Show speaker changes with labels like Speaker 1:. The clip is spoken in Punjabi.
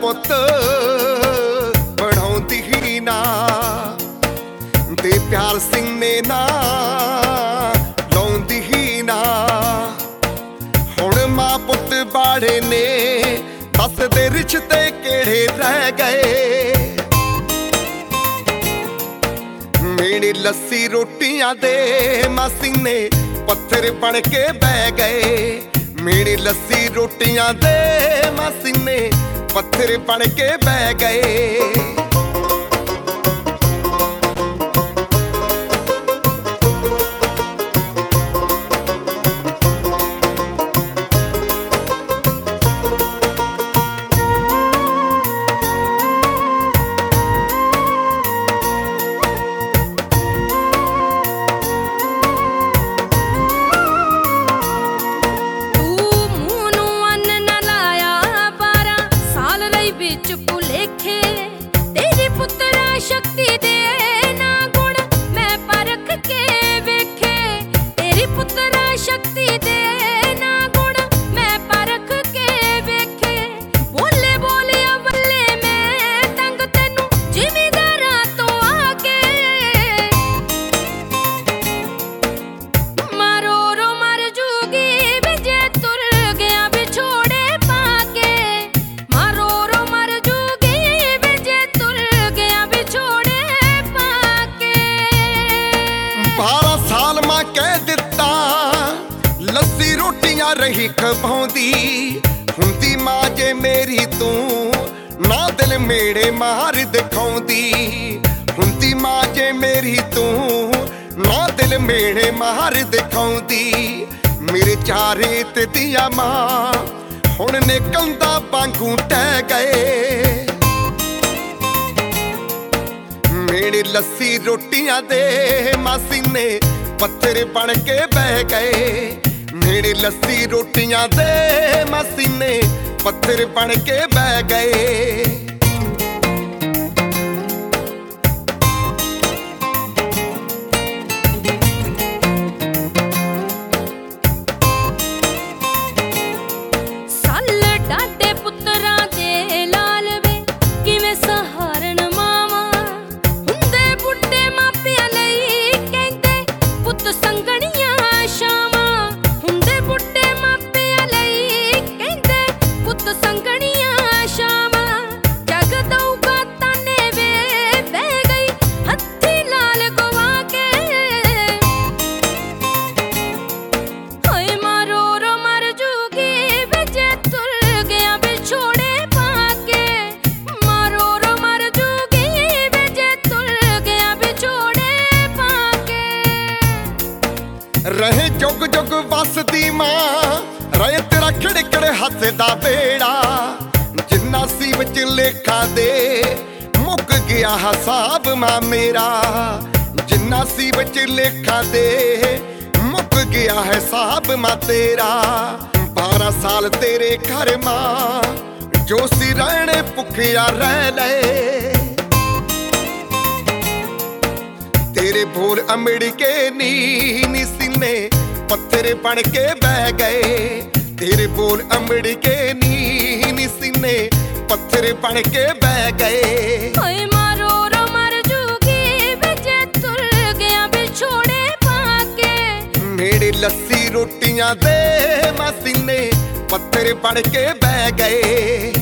Speaker 1: ਪੁੱਤ ਬਣਾਉਂਦੀ ਹੀ ਨਾ ਤੇ ਪਿਆਰ ਸਿੰਘ ਨੇ ਨਾ ਲਾਉਂਦੀ ਹੀ ਨਾ। ਹੁਣ ਮਾਂ ਪੁੱਤ ਬਾੜੇ ਨੇ ਦੱਸਦੇ ਰਿਸ਼ਤੇ ਕਿਹੜੇ ਰਹਿ ਗਏ। ਮੇਰੀ ਲੱਸੀ ਰੋਟੀਆਂ ਦੇ ਮਾਸੀ ਨੇ ਪੱਥਰ ਬਣ ਕੇ ਬਹਿ ਗਏ। ਮੇਰੀ ਲੱਸੀ ਰੋਟੀਆਂ ਦੇ ਮਾਸੀ ਨੇ ਪੱਥਰ ਬਣ ਕੇ ਬਹਿ ਗਏ। ਲੱਸੀ ਰੋਟੀਆਂ ਰਹੀ ਖਵਾਉਂਦੀ ਹੁੰਦੀ ਮਾਂ ਜੇ ਮੇਰੀ ਤੂੰ ਨਾ ਦਿਲ ਮੇੜੇ ਮਾਰ ਦਿਖਾਉਂਦੀ। ਹੁੰਦੀ ਮਾਂ ਜੇ ਮੇਰੀ ਤੂੰ ਨਾ ਦਿਲ ਮੇੜੇ ਮਾਰ ਦਿਖਾਉਂਦੀ। ਮੇਰੇ ਚਾਰੇ ਤੇ ਦੀਆਂ ਮਾਂ ਹੁਣ ਨੇ ਕੰਧਾਂ ਵਾਂਗੂ ਟਹਿ ਗਏ। ਮੇਰੀ ਲੱਸੀ ਰੋਟੀਆਂ ਦੇ ਮਾਸੀ ਨੇ ਪੱਥਰ ਬਣ ਕੇ ਬਹਿ ਗਏ। ਮੇਰੀ ਲੱਸੀ ਰੋਟੀਆਂ ਦੇ ਮਾਸੀ ਨੇ ਪੱਥਰ ਬਣ ਕੇ ਬਹਿ ਗਏ। ਰਹੇ ਜੁਗ ਜੁਗ ਵਸਦੀ ਮਾਂ ਰਹੇ ਤੇਰਾ ਖਿੜਖਿੜ ਹੱਸਦਾ ਬੇੜਾ। ਜਿੰਨਾ ਸੀ ਵਿੱਚ ਲੇਖਾਂ ਦੇ ਮੁੱਕ ਗਿਆ ਹਿਸਾਬ ਮਾਂ ਮੇਰਾ। ਜਿੰਨਾ ਸੀ ਵਿੱਚ ਲੇਖਾਂ ਦੇ ਮੁੱਕ ਗਿਆ ਹਿਸਾਬ ਮਾਂ ਤੇਰਾ। 12 ਸਾਲ ਤੇਰੇ ਘਰ ਮਾਂ ਜੋ ਸੀ ਰਹਿਣੇ ਭੁੱਖਿਆ ਰਹਿ ਲਏ। तेरे बोल अमड़ के नी सीने पत्थर बन के बह गए। तेरे बोल अमड़ के नी सीने पत्थर बन के बह गए।
Speaker 2: मारो रो मर जूगी बजे तुर गया बिछोड़े पाके।
Speaker 1: मेरी लस्सी रोटियां दे मासी ने पत्थर बन के बह गए।